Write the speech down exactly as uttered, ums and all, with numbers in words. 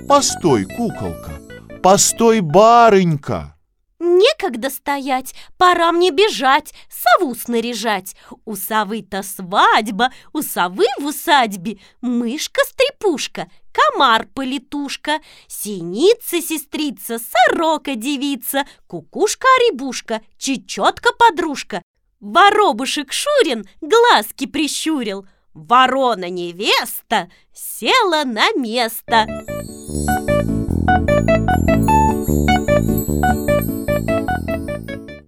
Постой, куколка, постой, барынька. Некогда стоять, пора мне бежать, сову снаряжать. У совы-то свадьба, у совы в усадьбе мышка-стрепушка, комар-полетушка, синица-сестрица, сорока-девица, кукушка-оребушка, чечетка-подружка. Воробушек Шурин глазки прищурил, ворона-невеста села на место.